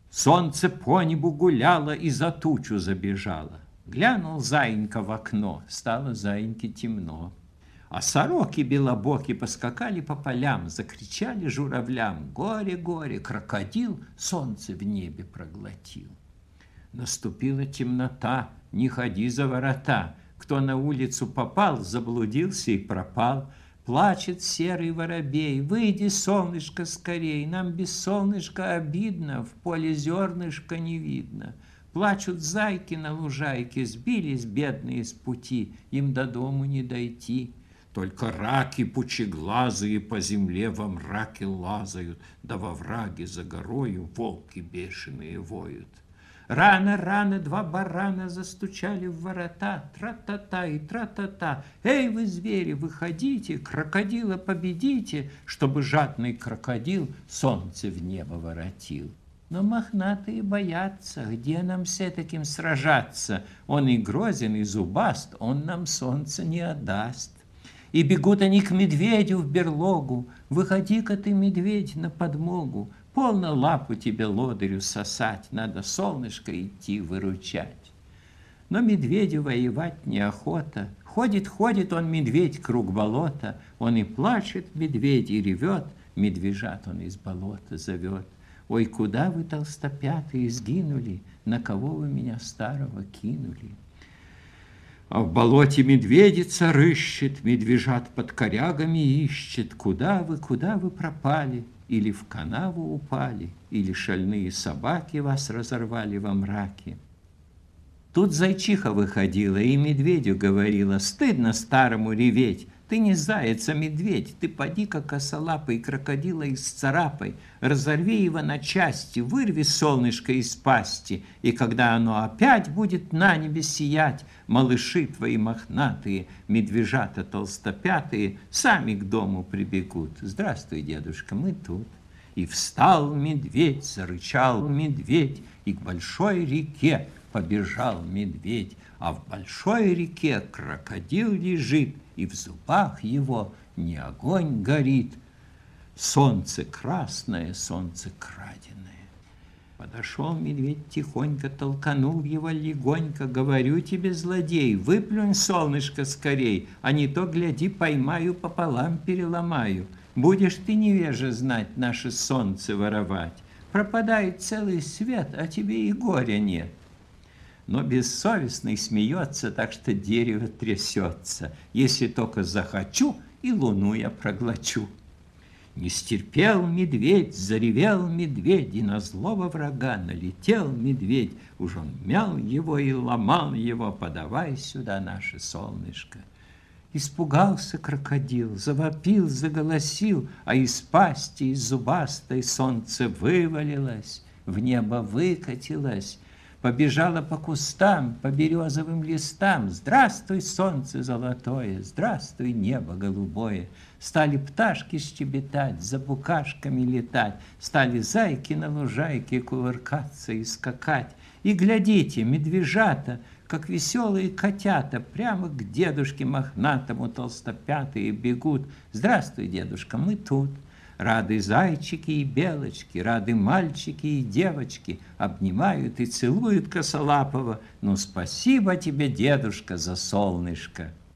Солнце по небу гуляло и за тучу забежало. Глянул заинька в окно, стало заиньке темно. А сороки белобоки поскакали по полям, закричали журавлям: горе, горе, крокодил солнце в небе проглотил. Наступила темнота, не ходи за ворота. Кто на улицу попал, заблудился и пропал. Плачет серый воробей: выйди, солнышко, скорей, нам без солнышка обидно, в поле зернышка не видно. Плачут зайки на лужайке, сбились бедные с пути, им до дому не дойти. Только раки пучеглазые по земле во мраке лазают, да во враге за горою волки бешеные воют. Рано-рано два барана застучали в ворота, тра-та-та и тра-та-та. Эй, вы, звери, выходите, крокодила победите, чтобы жадный крокодил солнце в небо воротил. Но мохнатые боятся, где нам с этаким сражаться? Он и грозен, и зубаст, он нам солнце не отдаст. И бегут они к медведю в берлогу: выходи-ка ты, медведь, на подмогу, полно лапу тебе лодырю сосать, надо солнышко идти выручать. Но медведю воевать неохота, ходит он, медведь, круг болота, он и плачет, медведь, и ревет, медвежат он из болота зовет. Ой, куда вы, толстопятые, сгинули, на кого вы меня старого кинули? А в болоте медведица рыщет, медвежат под корягами ищет. Куда вы пропали? Или в канаву упали, или шальные собаки вас разорвали во мраке? Тут зайчиха выходила и медведю говорила: стыдно старому реветь, ты не заяц, а медведь, ты поди-ка косолапый крокодила исцарапай, разорви его на части, вырви солнышко из пасти, и когда оно опять будет на небе сиять, малыши твои мохнатые, медвежата толстопятые, сами к дому прибегут. Здравствуй, дедушка, мы тут. И встал медведь, зарычал медведь, и к большой реке побежал медведь, а в большой реке крокодил лежит, и в зубах его не огонь горит, солнце красное, солнце краденое. Подошел медведь тихонько, толканул его легонько: говорю тебе, злодей, выплюнь солнышко скорей, а не то, гляди, поймаю, пополам переломаю. Будешь ты, невежа, знать наше солнце воровать, пропадает целый свет, а тебе и горя нет. Но бессовестный смеется, так что дерево трясется. Если только захочу, и луну я проглочу. Не стерпел медведь, заревел медведь, и на злого врага налетел медведь. Уж он мял его и ломал его: подавай сюда наше солнышко. Испугался крокодил, завопил, заголосил, а из пасти, из зубастой солнце вывалилось, в небо выкатилось. Побежала по кустам, по березовым листам: здравствуй, солнце золотое, здравствуй, небо голубое. Стали пташки щебетать, за букашками летать, стали зайки на лужайке кувыркаться и скакать. И глядите, медвежата, как веселые котята, прямо к дедушке мохнатому толстопятые бегут. Здравствуй, дедушка, мы тут. Рады зайчики и белочки, рады мальчики и девочки, обнимают и целуют косолапого. Ну, спасибо тебе, дедушка, за солнышко.